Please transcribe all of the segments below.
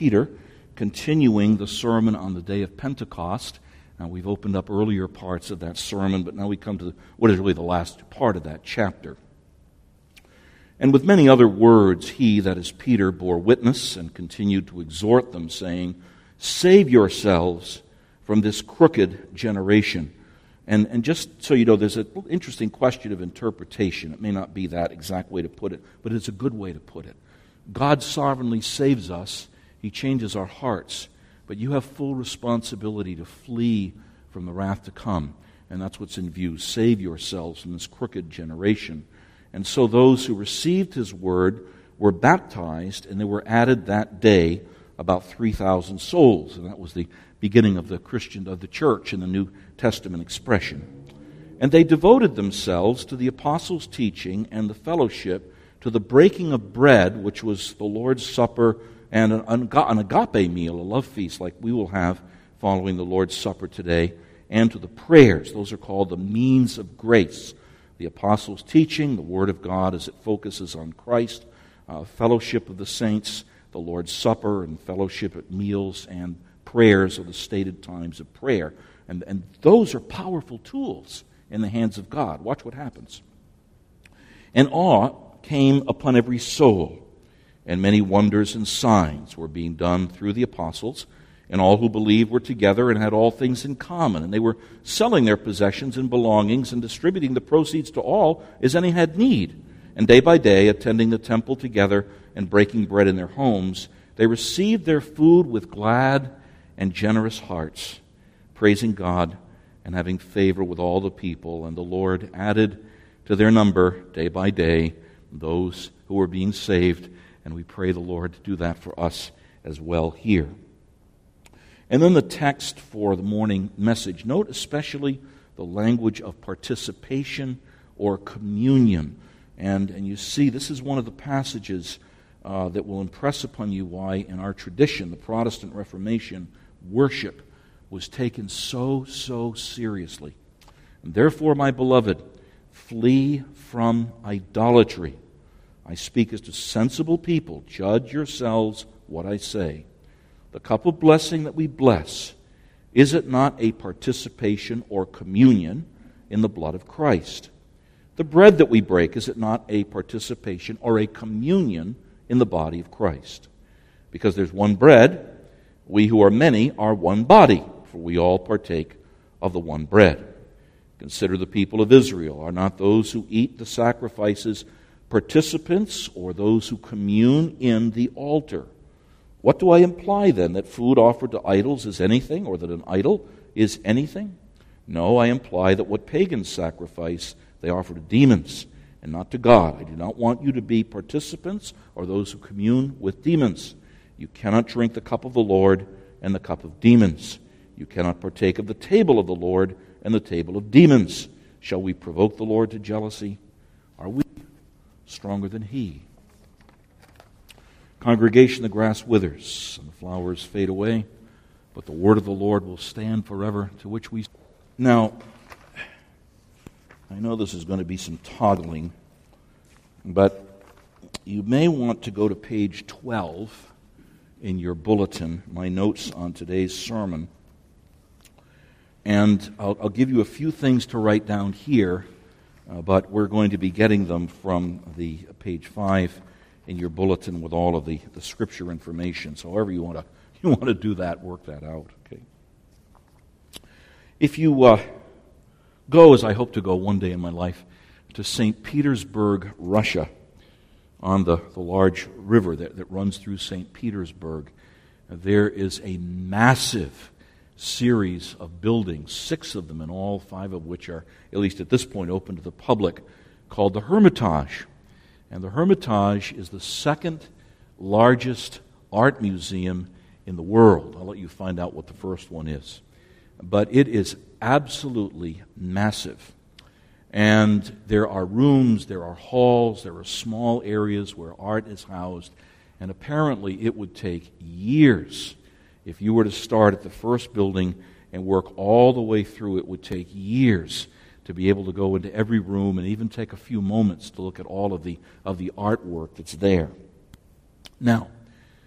Peter, continuing the sermon on the day of Pentecost. Now, we've opened up earlier parts of that sermon, but now we come to what is really the last part of that chapter. And with many other words, he, that is Peter, bore witness and continued to exhort them, saying, "Save yourselves from this crooked generation." And just so you know, there's an interesting question of interpretation. It may not be that exact way to put it, but it's a good way to put it. God sovereignly saves us. He changes our hearts. But you have full responsibility to flee from the wrath to come. And that's what's in view. Save yourselves from this crooked generation. And so those who received his word were baptized, and there were added that day about 3,000 souls. And that was the beginning of the church in the New Testament expression. And they devoted themselves to the apostles' teaching and the fellowship, to the breaking of bread, which was the Lord's Supper, and an agape meal, a love feast like we will have following the Lord's Supper today, and to the prayers. Those are called the means of grace. The apostles' teaching, the Word of God as it focuses on Christ, fellowship of the saints, the Lord's Supper, and fellowship at meals, and prayers are the stated times of prayer. And those are powerful tools in the hands of God. Watch what happens. And awe came upon every soul, and many wonders and signs were being done through the apostles, and all who believed were together and had all things in common. And they were selling their possessions and belongings and distributing the proceeds to all as any had need. And day by day, attending the temple together and breaking bread in their homes, they received their food with glad and generous hearts, praising God and having favor with all the people. And the Lord added to their number day by day those who were being saved. And we pray the Lord to do that for us as well here. And then the text for the morning message. Note especially the language of participation or communion. And you see, this is one of the passages that will impress upon you why in our tradition, the Protestant Reformation, worship was taken so seriously. And therefore, my beloved, flee from idolatry. I speak as to sensible people. Judge yourselves what I say. The cup of blessing that we bless, is it not a participation or communion in the blood of Christ? The bread that we break, is it not a participation or a communion in the body of Christ? Because there's one bread, we who are many are one body, for we all partake of the one bread. Consider the people of Israel. Are not those who eat the sacrifices participants, or those who commune in the altar? What do I imply then? That food offered to idols is anything, or that an idol is anything? No, I imply that what pagans sacrifice, they offer to demons and not to God. I do not want you to be participants or those who commune with demons. You cannot drink the cup of the Lord and the cup of demons. You cannot partake of the table of the Lord and the table of demons. Shall we provoke the Lord to jealousy? Are we stronger than He? Congregation, the grass withers and the flowers fade away, but the word of the Lord will stand forever, to which we... Now, I know this is going to be some toggling, but you may want to go to page 12 in your bulletin, my notes on today's sermon. And I'll give you a few things to write down here, but we're going to be getting them from the page 5 in your bulletin with all of the scripture information. So however you want to do that, work that out. Okay. If you go, as I hope to go one day in my life, to St. Petersburg, Russia, on the large river that runs through St. Petersburg, there is a massive series of buildings, 6 of them in all, 5 of which are, at least at this point, open to the public, called the Hermitage. And the Hermitage is the second largest art museum in the world. I'll let you find out what the first one is. But it is absolutely massive. And there are rooms, there are halls, there are small areas where art is housed. And apparently it would take years. If you were to start at the first building and work all the way through, it would take years to be able to go into every room and even take a few moments to look at all of the artwork that's there. Now,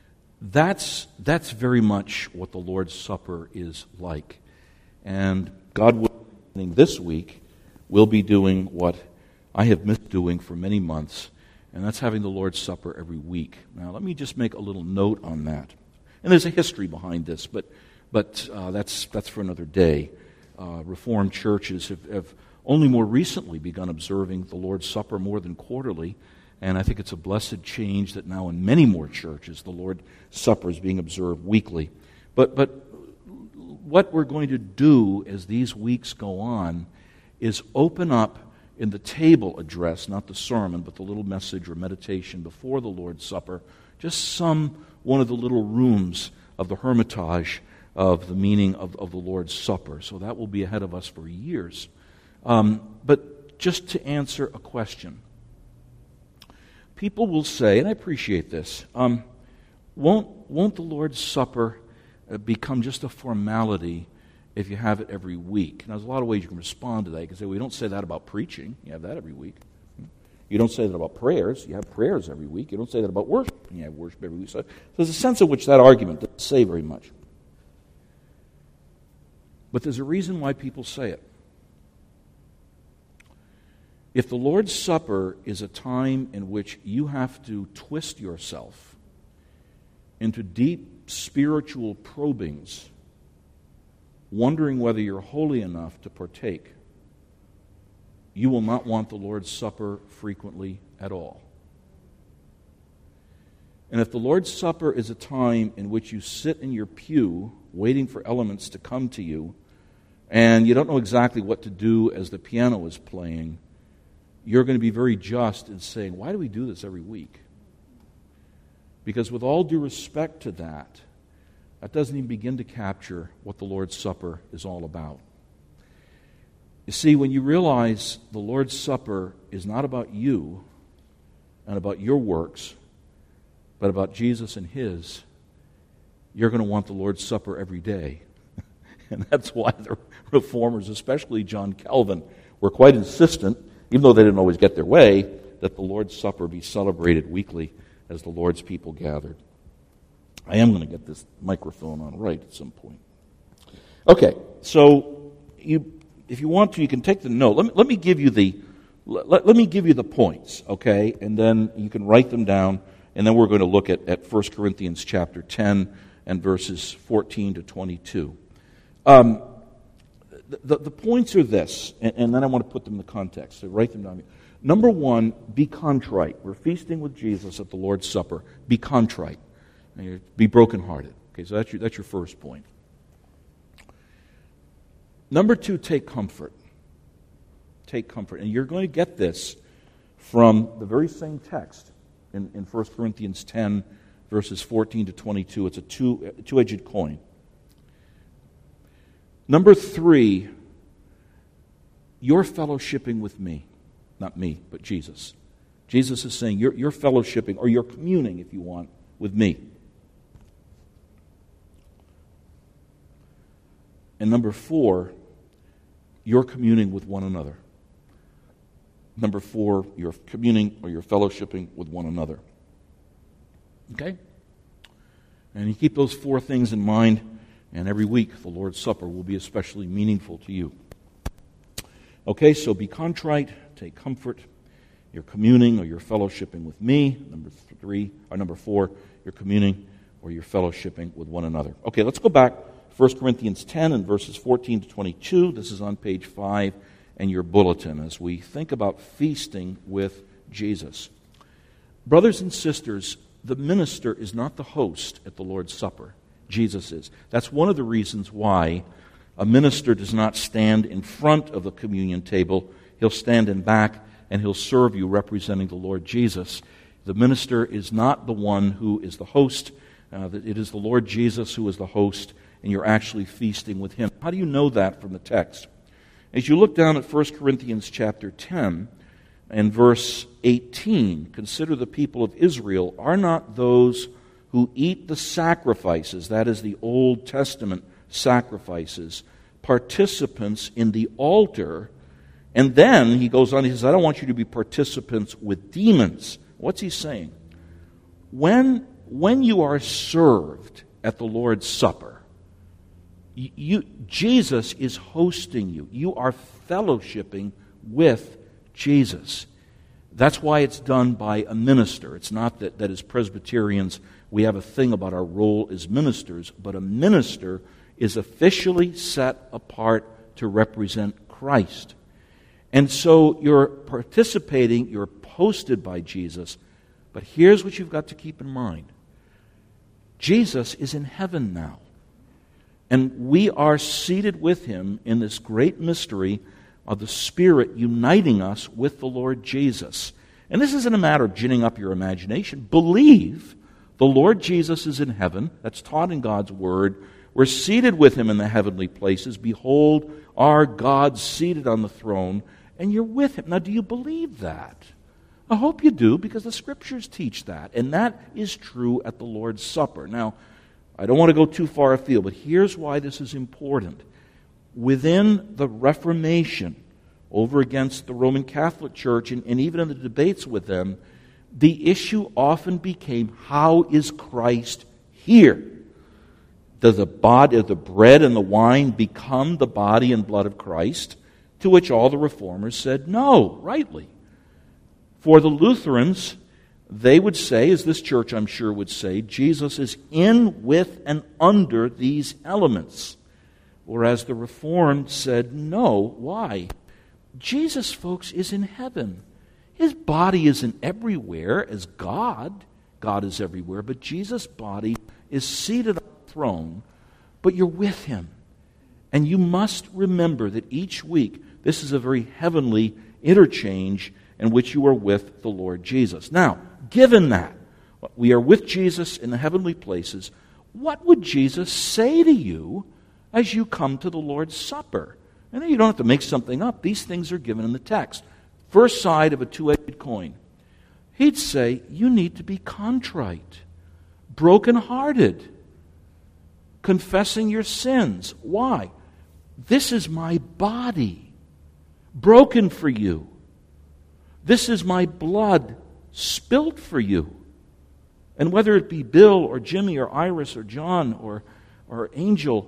That's very much what the Lord's Supper is like. And God willing, this week, we'll be doing what I have missed doing for many months, and that's having the Lord's Supper every week. Now, let me just make a little note on that. And there's a history behind this, but that's for another day. Reformed churches have only more recently begun observing the Lord's Supper more than quarterly, and I think it's a blessed change that now in many more churches the Lord's Supper is being observed weekly. But what we're going to do as these weeks go on is open up in the table address, not the sermon, but the little message or meditation before the Lord's Supper, just one of the little rooms of the Hermitage of the meaning of the Lord's Supper. So that will be ahead of us for years. But just to answer a question, people will say, and I appreciate this, won't the Lord's Supper become just a formality if you have it every week? Now, there's a lot of ways you can respond to that. You can say, well, you don't say that about preaching. You have that every week. You don't say that about prayers. You have prayers every week. You don't say that about worship. You have worship every week. So there's a sense in which that argument doesn't say very much. But there's a reason why people say it. If the Lord's Supper is a time in which you have to twist yourself into deep spiritual probings, wondering whether you're holy enough to partake, you will not want the Lord's Supper frequently at all. And if the Lord's Supper is a time in which you sit in your pew waiting for elements to come to you, and you don't know exactly what to do as the piano is playing, you're going to be very just in saying, why do we do this every week? Because with all due respect to that doesn't even begin to capture what the Lord's Supper is all about. You see, when you realize the Lord's Supper is not about you and about your works, but about Jesus and His, you're going to want the Lord's Supper every day. And that's why the Reformers, especially John Calvin, were quite insistent, even though they didn't always get their way, that the Lord's Supper be celebrated weekly as the Lord's people gathered. I am going to get this microphone on right at some point. Okay, so if you want to, you can take the note. Let me give you the points, okay, and then you can write them down, and then we're going to look at 1 Corinthians chapter 10 and verses 14 to 22. The points are this, and then I want to put them in the context, so write them down. Number one, be contrite. We're feasting with Jesus at the Lord's Supper. Be contrite. Be brokenhearted. Okay, so that's your first point. Number two, take comfort. Take comfort. And you're going to get this from the very same text in 1 Corinthians 10, verses 14 to 22. It's a two-edged coin. Number three, you're fellowshipping with me. Not me, but Jesus. Jesus is saying you're fellowshipping, or you're communing, if you want, with me. And number four, you're communing with one another. Number four, you're communing or you're fellowshipping with one another. Okay? And you keep those four things in mind, and every week the Lord's Supper will be especially meaningful to you. Okay, so be contrite, take comfort. You're communing or you're fellowshipping with me. Number four, you're communing or you're fellowshipping with one another. Okay, let's go back. 1 Corinthians 10 and verses 14 to 22. This is on page 5 in your bulletin as we think about feasting with Jesus. Brothers and sisters, the minister is not the host at the Lord's Supper. Jesus is. That's one of the reasons why a minister does not stand in front of the communion table. He'll stand in back and he'll serve you representing the Lord Jesus. The minister is not the one who is the host. It is the Lord Jesus who is the host, and you're actually feasting with Him. How do you know that from the text? As you look down at 1 Corinthians chapter 10 and verse 18, consider the people of Israel are not those who eat the sacrifices, that is the Old Testament sacrifices, participants in the altar. And then he goes on, he says, I don't want you to be participants with demons. What's he saying? When when you are served at the Lord's Supper, Jesus is hosting you. You are fellowshipping with Jesus. That's why it's done by a minister. It's not that as Presbyterians we have a thing about our role as ministers, but a minister is officially set apart to represent Christ. And so you're participating, you're hosted by Jesus, but here's what you've got to keep in mind. Jesus is in heaven now. And we are seated with Him in this great mystery of the Spirit uniting us with the Lord Jesus. And this isn't a matter of ginning up your imagination. Believe the Lord Jesus is in heaven. That's taught in God's Word. We're seated with Him in the heavenly places. Behold, our God seated on the throne, and you're with Him. Now, do you believe that? I hope you do, because the Scriptures teach that. And that is true at the Lord's Supper. Now, I don't want to go too far afield, but here's why this is important. Within the Reformation, over against the Roman Catholic Church, and even in the debates with them, the issue often became, how is Christ here? Does the bread and the wine become the body and blood of Christ? To which all the Reformers said no, rightly. For the Lutherans, they would say, as this church I'm sure would say, Jesus is in, with, and under these elements. Whereas the Reformed said no. Why? Jesus, folks, is in heaven. His body isn't everywhere as God. God is everywhere, but Jesus' body is seated on the throne, but you're with Him. And you must remember that each week, this is a very heavenly interchange in which you are with the Lord Jesus. Now, given that we are with Jesus in the heavenly places, what would Jesus say to you as you come to the Lord's Supper? And you don't have to make something up. These things are given in the text. First side of a two-edged coin. He'd say, you need to be contrite, brokenhearted, confessing your sins. Why? This is my body, broken for you. This is my blood, spilt for you. And whether it be Bill or Jimmy or Iris or John or Angel,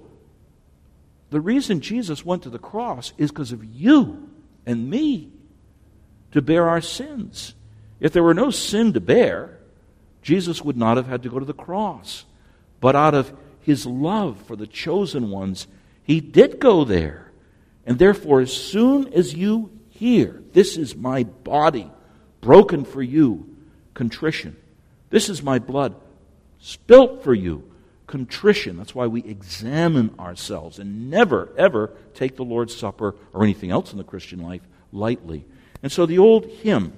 the reason Jesus went to the cross is because of you and me, to bear our sins. If there were no sin to bear, Jesus would not have had to go to the cross. But out of His love for the chosen ones, He did go there. And therefore, as soon as you hear, this is my body, broken for you, contrition. This is my blood, spilt for you, contrition. That's why we examine ourselves and never, ever take the Lord's Supper or anything else in the Christian life lightly. And so the old hymn,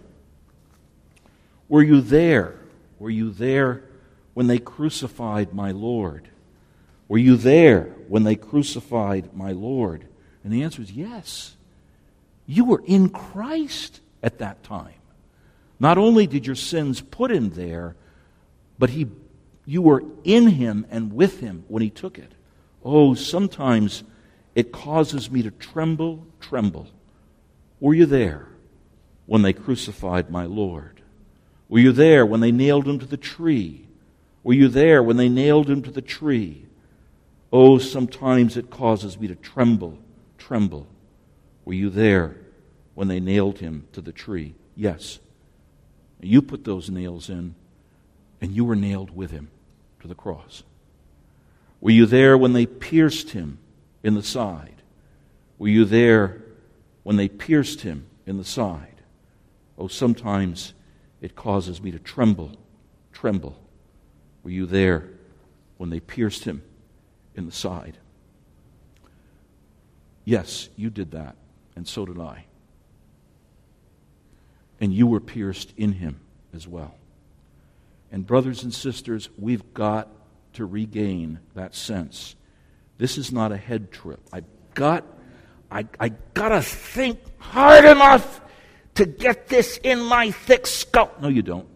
were you there? Were you there when they crucified my Lord? Were you there when they crucified my Lord? And the answer is yes. You were in Christ at that time. Not only did your sins put Him there, but you were in Him and with Him when He took it. Oh, sometimes it causes me to tremble. Were you there when they crucified my Lord? Were you there when they nailed Him to the tree? Were you there when they nailed Him to the tree? Oh, sometimes it causes me to tremble. Were you there when they nailed Him to the tree? Yes. You put those nails in, and you were nailed with Him to the cross. Were you there when they pierced Him in the side? Were you there when they pierced Him in the side? Oh, sometimes it causes me to tremble. Were you there when they pierced Him in the side? Yes, you did that, and so did I. And you were pierced in Him as well. And brothers and sisters, we've got to regain that sense. This is not a head trip. I got to think hard enough to get this in my thick skull. No, you don't.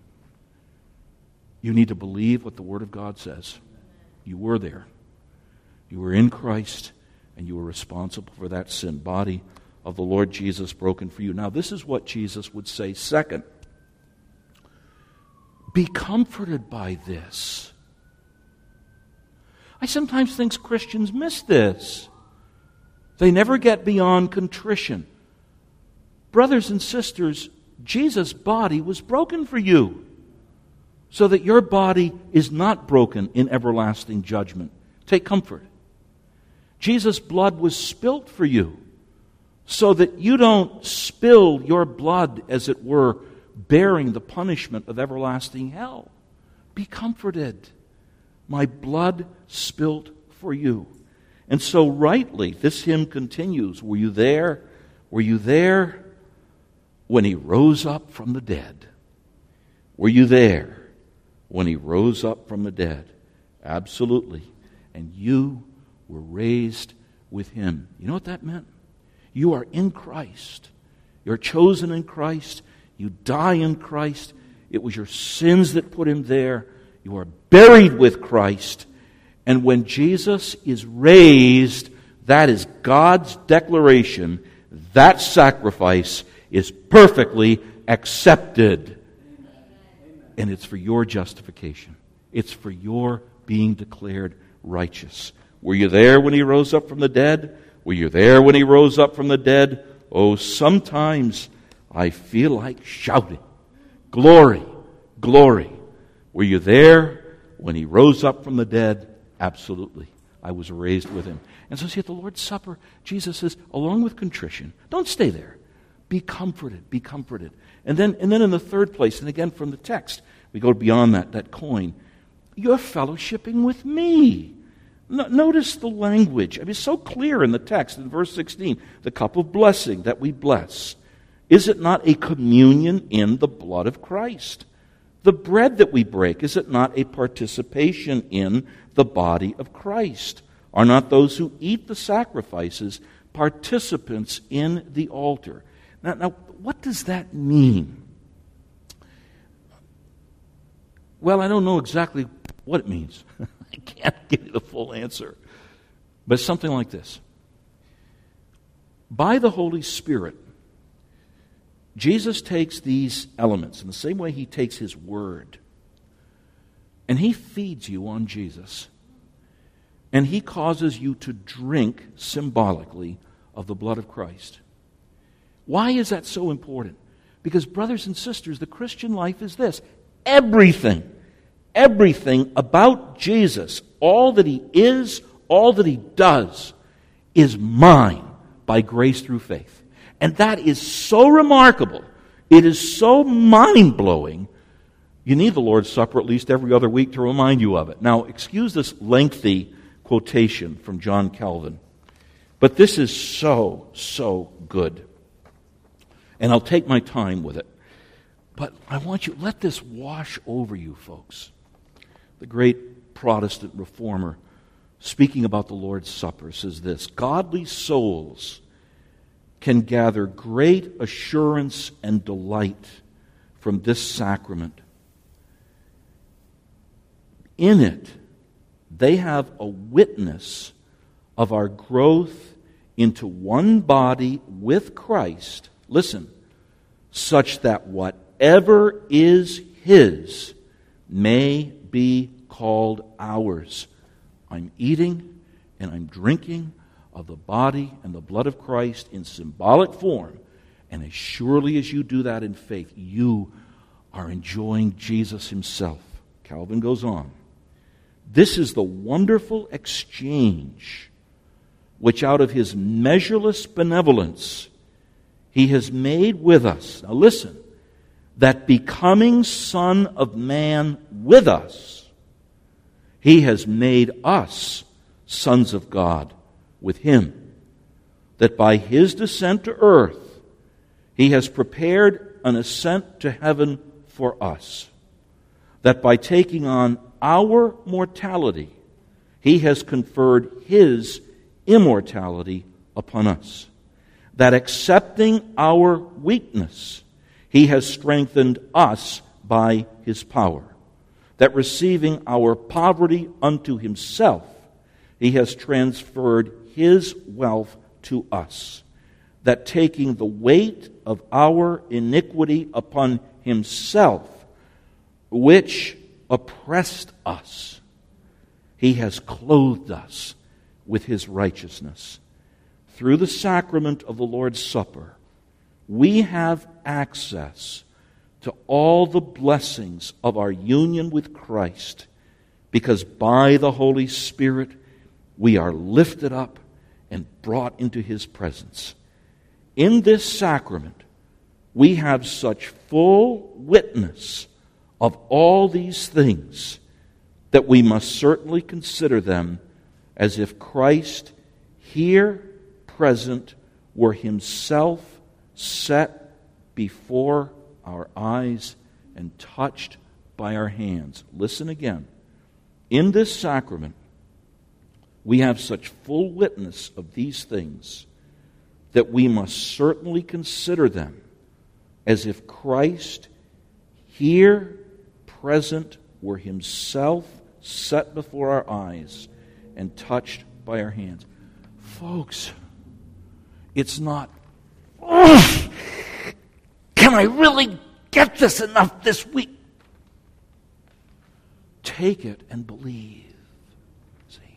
You need to believe what the Word of God says. You were there. You were in Christ, and you were responsible for that sin. Body of the Lord Jesus broken for you. Now, this is what Jesus would say second. Be comforted by this. I sometimes think Christians miss this. They never get beyond contrition. Brothers and sisters, Jesus' body was broken for you, so that your body is not broken in everlasting judgment. Take comfort. Jesus' blood was spilt for you, so that you don't spill your blood, as it were, bearing the punishment of everlasting hell. Be comforted. My blood spilt for you. And so rightly, this hymn continues. Were you there? Were you there when He rose up from the dead? Were you there when He rose up from the dead? Absolutely. And you were raised with Him. You know what that meant? You are in Christ. You're chosen in Christ. You die in Christ. It was your sins that put Him there. You are buried with Christ. And when Jesus is raised, that is God's declaration. That sacrifice is perfectly accepted. And it's for your justification. It's for your being declared righteous. Were you there when He rose up from the dead? Were you there when He rose up from the dead? Oh, sometimes I feel like shouting, glory, glory. Were you there when He rose up from the dead? Absolutely. I was raised with Him. And so see, at the Lord's Supper, Jesus says, along with contrition, don't stay there. Be comforted, be comforted. And then in the third place, and again from the text, we go beyond that coin. You're fellowshipping with me. Notice the language. I mean, it's so clear in the text, in verse 16, the cup of blessing that we bless. Is it not a communion in the blood of Christ? The bread that we break, is it not a participation in the body of Christ? Are not those who eat the sacrifices participants in the altar? Now, what does that mean? Well, I don't know exactly what it means. I can't give you the full answer. But it's something like this. By the Holy Spirit, Jesus takes these elements in the same way He takes His Word, and He feeds you on Jesus, and He causes you to drink symbolically of the blood of Christ. Why is that so important? Because, brothers and sisters, the Christian life is this. Everything about Jesus, all that He is, all that He does, is mine by grace through faith. And that is so remarkable. It is so mind-blowing. You need the Lord's Supper at least every other week to remind you of it. Now, excuse this lengthy quotation from John Calvin, but this is so good. And I'll take my time with it. But I want you, let this wash over you, folks. The great Protestant reformer, speaking about the Lord's Supper, says this: godly souls can gather great assurance and delight from this sacrament. In it, they have a witness of our growth into one body with Christ, listen, such that whatever is His may be called ours. I'm eating and I'm drinking of the body and the blood of Christ in symbolic form. And as surely as you do that in faith, you are enjoying Jesus Himself. Calvin goes on. This is the wonderful exchange which out of His measureless benevolence He has made with us. Now listen, that becoming Son of Man with us, He has made us sons of God with Him, that by His descent to earth, He has prepared an ascent to heaven for us, that by taking on our mortality, He has conferred His immortality upon us, that accepting our weakness, He has strengthened us by His power, that receiving our poverty unto Himself, He has transferred His wealth to us, that taking the weight of our iniquity upon Himself, which oppressed us, He has clothed us with His righteousness. Through the sacrament of the Lord's Supper, we have access to all the blessings of our union with Christ, because by the Holy Spirit we are lifted up and brought into His presence. In this sacrament, we have such full witness of all these things that we must certainly consider them as if Christ, here present, were Himself set before our eyes and touched by our hands. Listen again. In this sacrament, we have such full witness of these things that we must certainly consider them as if Christ, here present, were Himself set before our eyes and touched by our hands. Folks, it's not, can I really get this enough this week? Take it and believe. See?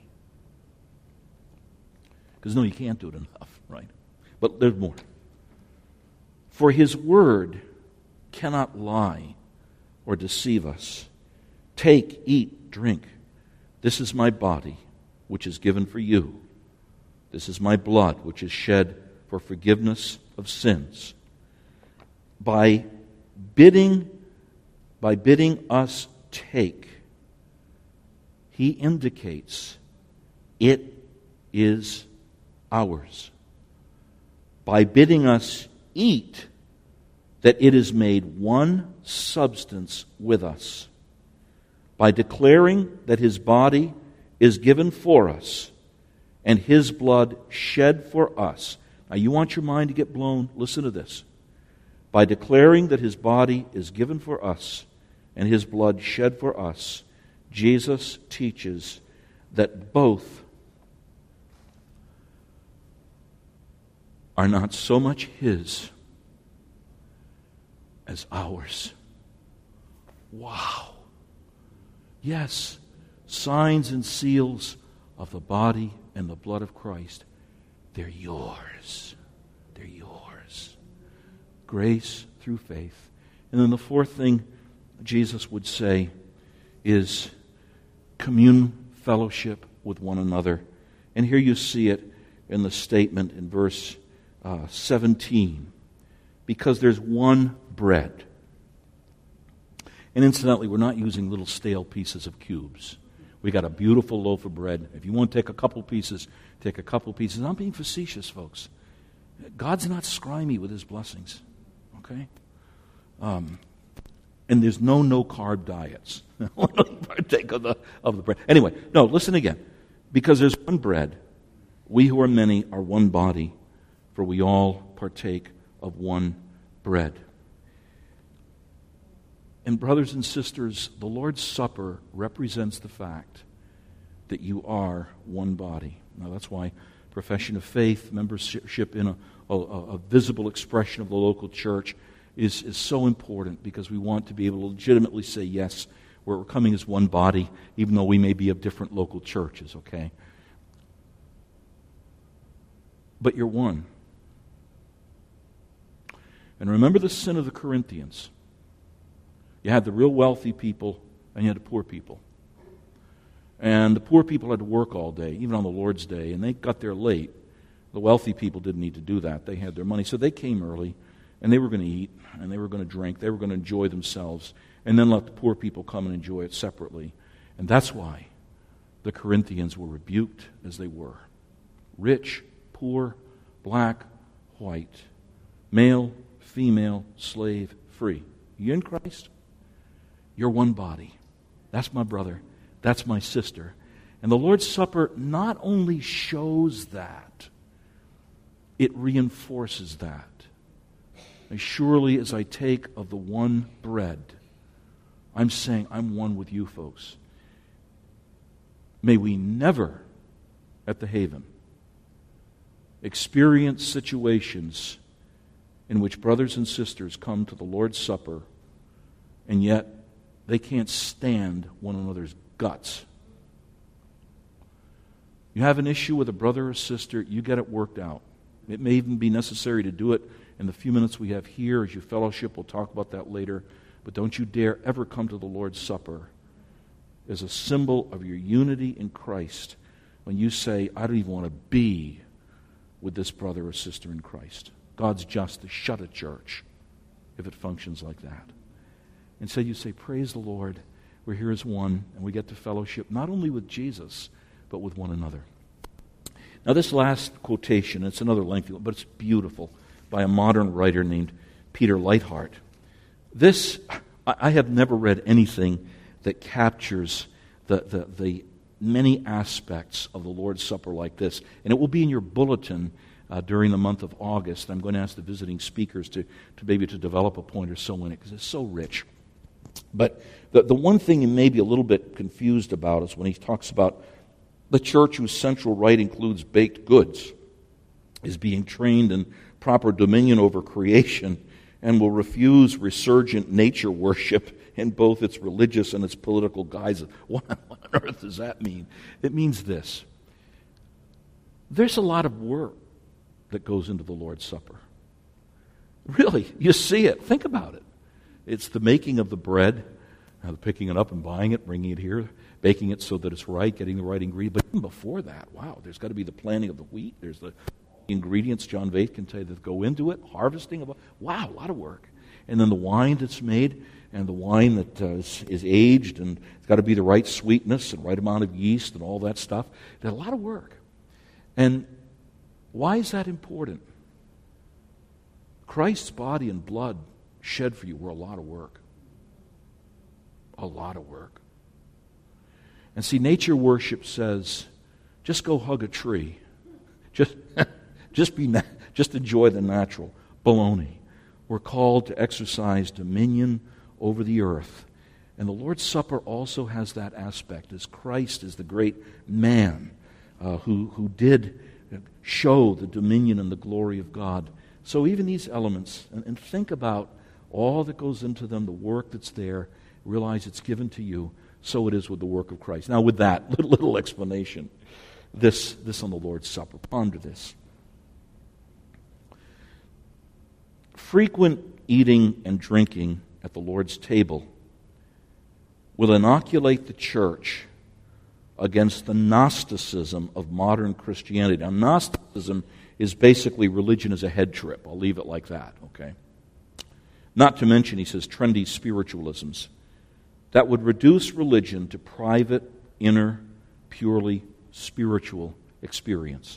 Because no, you can't do it enough, right? But there's more. For His word cannot lie or deceive us. Take, eat, drink. This is my body, which is given for you. This is my blood, which is shed for forgiveness of sins. By bidding us take, He indicates it is ours. By bidding us eat, that it is made one substance with us. By declaring that His body is given for us and His blood shed for us. Now, you want your mind to get blown? Listen to this. By declaring that His body is given for us and His blood shed for us, Jesus teaches that both are not so much His as ours. Wow. Yes, signs and seals of the body and the blood of Christ, they're yours. They're yours. Grace through faith. And then the fourth thing Jesus would say is commune, fellowship with one another. And here you see it in the statement in verse 17. Because there's one bread. And incidentally, we're not using little stale pieces of cubes. We got a beautiful loaf of bread. If you want to take a couple pieces, take a couple pieces. I'm being facetious, folks. God's not scrimey with His blessings. Okay? And there's no-carb diets. Partake of the bread. Anyway, no, listen again. Because there's one bread, we who are many are one body, for we all partake of one bread. And brothers and sisters, the Lord's Supper represents the fact that you are one body. Now that's why profession of faith, membership in a visible expression of the local church is so important, because we want to be able to legitimately say, yes, we're coming as one body, even though we may be of different local churches, okay? But you're one. And remember the sin of the Corinthians. You had the real wealthy people, and you had the poor people. And the poor people had to work all day, even on the Lord's Day, and they got there late. The wealthy people didn't need to do that. They had their money, so they came early, and they were going to eat, and they were going to drink, they were going to enjoy themselves, and then let the poor people come and enjoy it separately. And that's why the Corinthians were rebuked as they were. Rich, poor, black, white, male, female, slave, free. You in Christ? You're one body. That's my brother. That's my sister. And the Lord's Supper not only shows that, it reinforces that. As surely as I take of the one bread, I'm saying I'm one with you folks. May we never, at the Haven, experience situations in which brothers and sisters come to the Lord's Supper and yet they can't stand one another's guts. You have an issue with a brother or sister, you get it worked out. It may even be necessary to do it in the few minutes we have here as you fellowship. We'll talk about that later. But don't you dare ever come to the Lord's Supper as a symbol of your unity in Christ when you say, I don't even want to be with this brother or sister in Christ. God's just to shut a church if it functions like that. Instead you say, praise the Lord, we're here as one, and we get to fellowship not only with Jesus, but with one another. Now this last quotation, it's another lengthy one, but it's beautiful, by a modern writer named Peter Leithart. This, I have never read anything that captures the many aspects of the Lord's Supper like this. And it will be in your bulletin during the month of August. I'm going to ask the visiting speakers to maybe to develop a point or so in it, because it's so rich. But the one thing you may be a little bit confused about is when he talks about the church whose central rite includes baked goods is being trained in proper dominion over creation and will refuse resurgent nature worship in both its religious and its political guises. What on earth does that mean? It means this. There's a lot of work that goes into the Lord's Supper. Really, you see it. Think about it. It's the making of the bread, picking it up and buying it, bringing it here, baking it so that it's right, getting the right ingredient. But even before that, wow, there's got to be the planting of the wheat. There's the ingredients, John Veit can tell you, that go into it, harvesting of it. Wow, a lot of work. And then the wine that's made, and the wine that is aged, and it's got to be the right sweetness and right amount of yeast and all that stuff. There's a lot of work. And why is that important? Christ's body and blood shed for you were a lot of work. A lot of work. And see, nature worship says, just go hug a tree. Just enjoy the natural. Baloney. We're called to exercise dominion over the earth. And the Lord's Supper also has that aspect, as Christ is the great man who did show the dominion and the glory of God. So even these elements, and think about all that goes into them, the work that's there, realize it's given to you. So it is with the work of Christ. Now with that little explanation, this on the Lord's Supper, ponder this. Frequent eating and drinking at the Lord's table will inoculate the church against the Gnosticism of modern Christianity. Now, Gnosticism is basically religion as a head trip. I'll leave it like that, okay? Not to mention, he says, trendy spiritualisms that would reduce religion to private, inner, purely spiritual experience.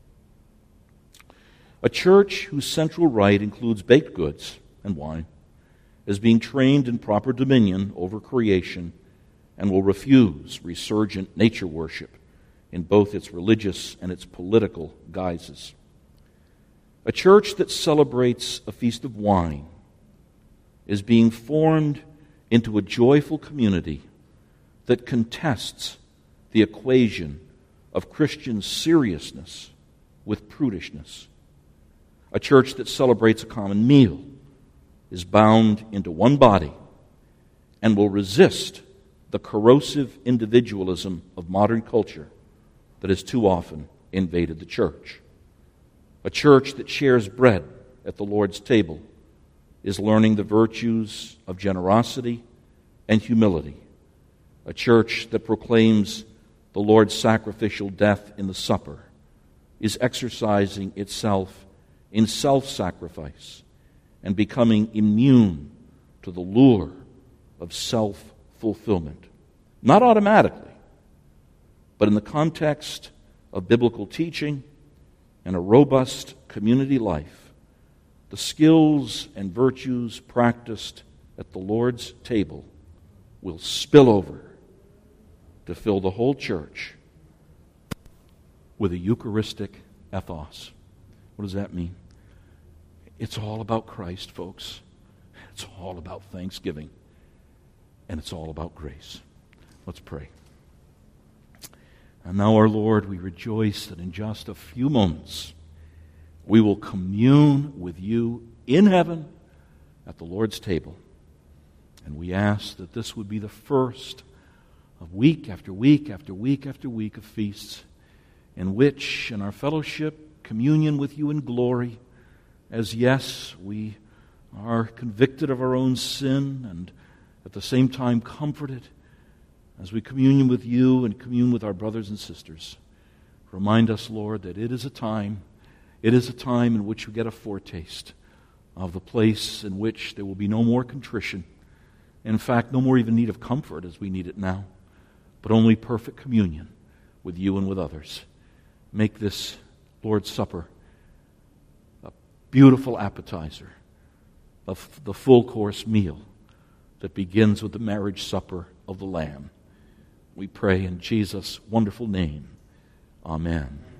A church whose central rite includes baked goods and wine is being trained in proper dominion over creation and will refuse resurgent nature worship in both its religious and its political guises. A church that celebrates a feast of wine is being formed into a joyful community that contests the equation of Christian seriousness with prudishness. A church that celebrates a common meal is bound into one body and will resist the corrosive individualism of modern culture that has too often invaded the church. A church that shares bread at the Lord's table is learning the virtues of generosity and humility. A church that proclaims the Lord's sacrificial death in the supper is exercising itself in self-sacrifice and becoming immune to the lure of self-fulfillment. Not automatically, but in the context of biblical teaching and a robust community life, the skills and virtues practiced at the Lord's table will spill over to fill the whole church with a Eucharistic ethos. What does that mean? It's all about Christ, folks. It's all about thanksgiving. And it's all about grace. Let's pray. And now, our Lord, we rejoice that in just a few moments we will commune with you in heaven at the Lord's table. And we ask that this would be the first of week after week after week after week of feasts in which, in our fellowship, communion with you in glory, as yes, we are convicted of our own sin and at the same time comforted as we commune with you and commune with our brothers and sisters. Remind us, Lord, that it is a time in which we get a foretaste of the place in which there will be no more contrition. In fact, no more even need of comfort as we need it now, but only perfect communion with you and with others. Make this Lord's Supper a beautiful appetizer of the full course meal that begins with the marriage supper of the Lamb. We pray in Jesus' wonderful name. Amen.